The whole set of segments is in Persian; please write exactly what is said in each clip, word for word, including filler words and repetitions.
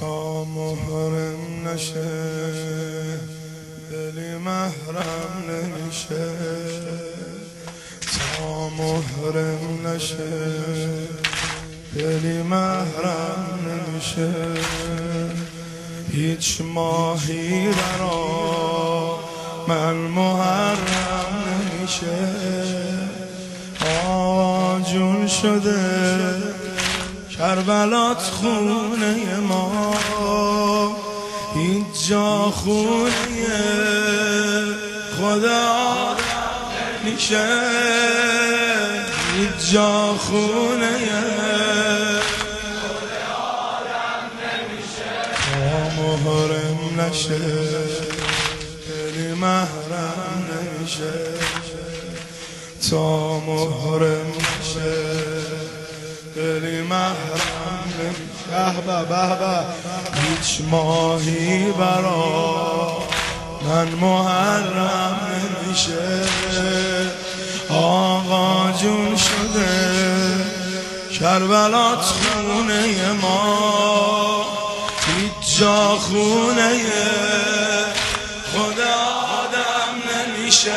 تا محرم نشه دلی محرم نمیشه، تا محرم نشه دلی محرم نمیشه. هیچ ماهی برا من محرم نمیشه. آقا جون شده کربلات خونه ما، هیچ جا خونه خدا آدم نمیشه، هیچ جا خونه خدا آدم نمیشه. تا محرم نشه دلی محرم نمیشه، تا محرم نشه دلی محرم نمیشه. به به به به. هیچ ماهی برا من محرم نمیشه. آقا جون شده کربلات خونه ما، هیچ جا خونه خدا آدم نمیشه،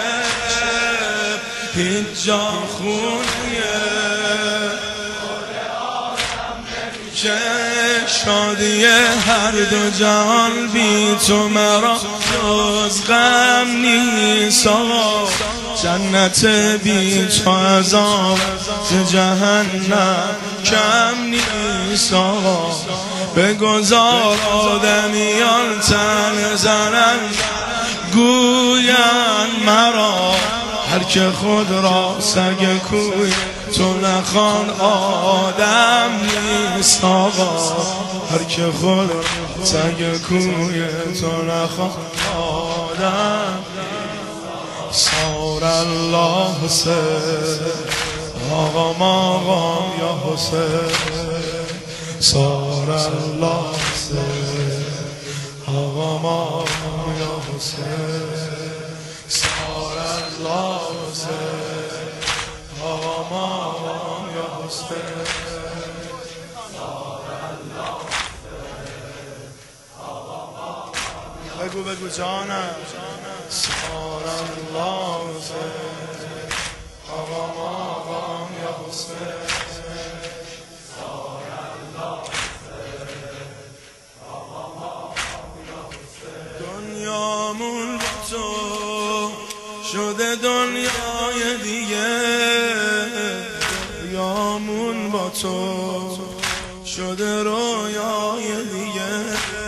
هیچ جا خونه خدا آدم نمیشه. شادی هر دو جهان بی تو مرا جز غم نیست آقا، جنت بی تو عذاب ز جهنم کم نیست آقا. بگذار آدمیان تن زنن گوین مرا، هر که خود را سگ کوی تو نخوان آدم نیست آقا، هر که خود سگ کوی تو نخوان آدم. سار الله حسین آقا ماقام یا حسین، سار الله حسین آقا ماقام یا حسین، سار الله حسین آقا ماقام یا حسین، سار الله حسین آقا ماقام. بگو بگو جانم. سار الله حسین آقا ماقام یا حسین، سار الله حسین آقا ماقام یا حسین. دنیامون با تو شده دنیای دیگه، دنیامون با تو شده رویای دیگه،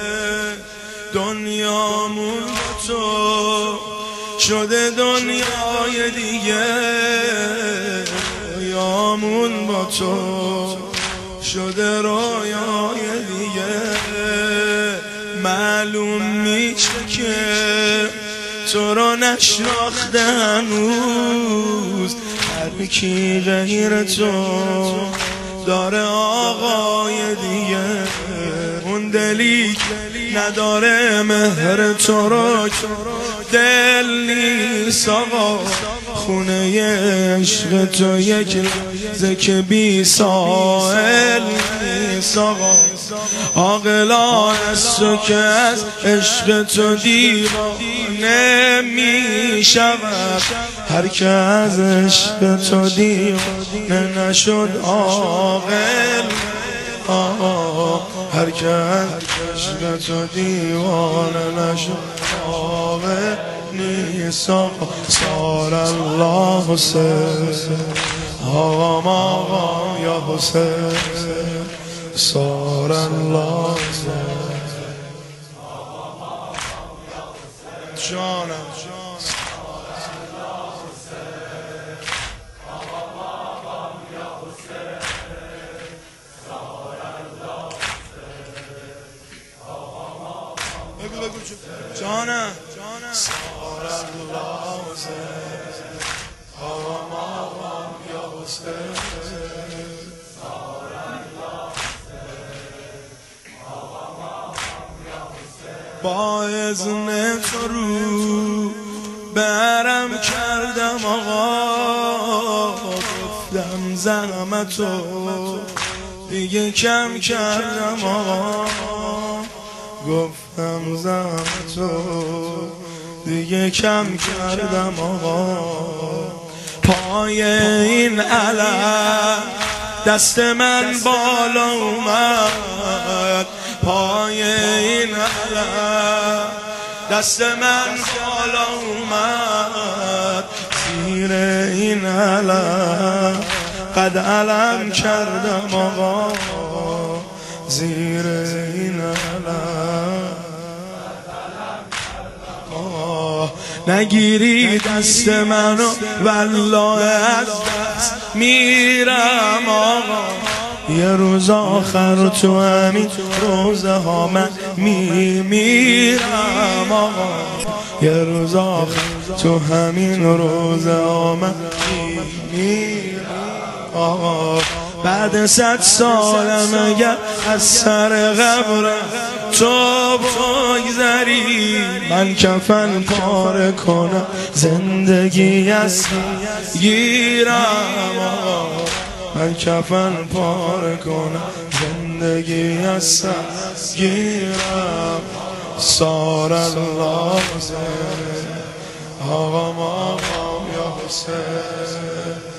دنیامون با تو شده دنیای دیگه، رویامون با تو شده رویای دیگه. معلوم میشه که تو رو نشناخته هنوز، هر کی غیر تو داره آقای دیگه. اون دلی نداره مهر تو رو دل نیست آقا، خونه عشق تو یک لحظه که بی ساحل نیست آقا. عاقلان از تو که از عشق تو دیوانه می شود، هر که از عشق تو دیوانه نشد عاقل آقا، هر که از عشق تو دیوانه نشد عاقل نیست آقا. سار الله حسین آقا ماقام یا حسین، سار الله حسین آقا ماقام یا حسین. جانم جانم. سار الله حسین آقا ماقام یا حسین، سار الله حسین آقا ماقام یا حسین. با اذن تو رو برم کردم آقا، گفتم زحمتو دیگه کم کردم آقا، گفتم زحمت تو دیگه کم کردم آقا، پای این علم دست من بالا اومد، پای این علم دست من بالا اومد، زیر این علم قد علم کردم آقا، زیر این علم آه. نگیری دست منو والله از دست میرم آقا، یه روز آخر تو همین روزه ها من میمیرم آقا، یه روز آخر تو همین روزه ها من میمیرم آقا. بعد صد سالم اگر از سر قبرم تو بگذری، من کفن پاره کنم زندگی از گیرم آقا، من کفن پاره کنم زندگی از سر گیرم. سار الله حسین آقا ماقام یا حسین.